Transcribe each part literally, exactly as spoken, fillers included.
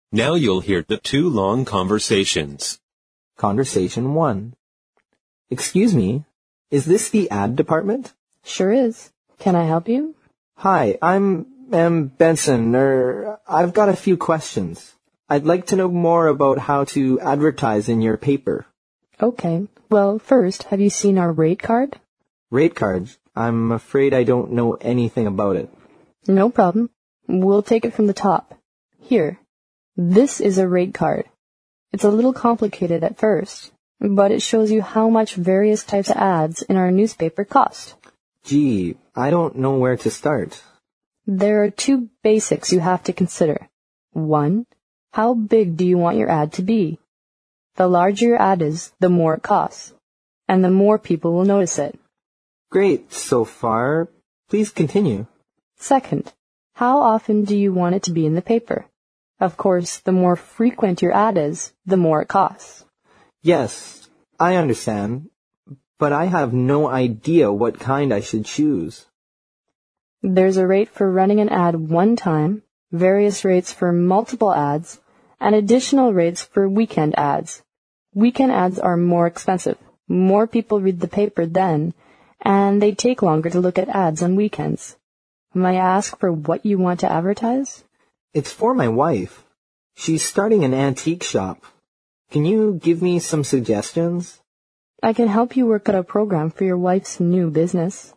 Now you'll hear the two long conversations. Conversation one. Excuse me, is this the ad department? Sure is. Can I help you? Hi, I'm M. Benson, er, I've got a few questions. I'd like to know more about how to advertise in your paper. Okay. Well, first, have you seen our rate card? Rate card? I'm afraid I don't know anything about it. No problem. We'll take it from the top. Here. This is a rate card. It's a little complicated at first, but it shows you how much various types of ads in our newspaper cost. Gee, I don't know where to start. There are two basics you have to consider. One, how big do you want your ad to be? The larger your ad is, the more it costs, and the more people will notice it. Great, so far. Please continue. Second, how often do you want it to be in the paper? Of course, the more frequent your ad is, the more it costs. Yes, I understand, but I have no idea what kind I should choose. There's a rate for running an ad one time, various rates for multiple ads, and additional rates for weekend ads. Weekend ads are more expensive. More people read the paper then, and they take longer to look at ads on weekends. May I ask for what you want to advertise? It's for my wife. She's starting an antique shop. Can you give me some suggestions? I can help you work out a program for your wife's new business.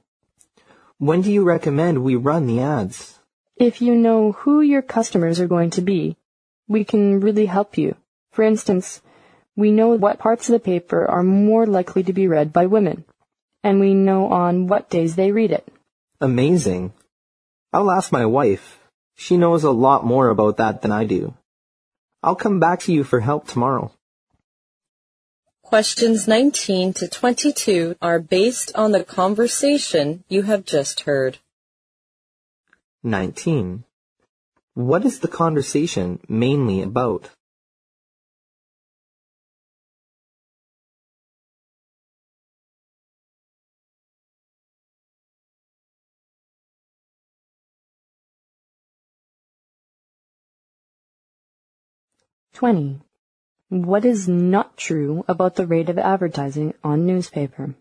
When do you recommend we run the ads? If you know who your customers are going to be, we can really help you. For instance, we know what parts of the paper are more likely to be read by women, and we know on what days they read it. Amazing. I'll ask my wife. She knows a lot more about that than I do. I'll come back to you for help tomorrow. Questions nineteen to twenty-two are based on the conversation you have just heard. nineteen. What is the conversation mainly about? twenty. What is not true about the rate of advertising on newspaper?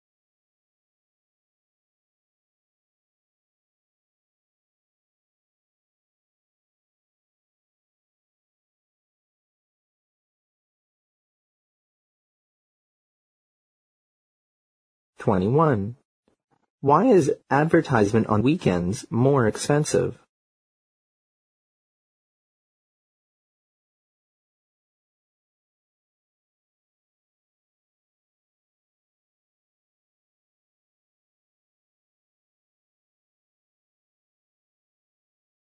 twenty-one. Why is advertisement on weekends more expensive?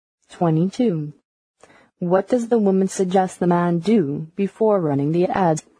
twenty-two. What does the woman suggest the man do before running the ads?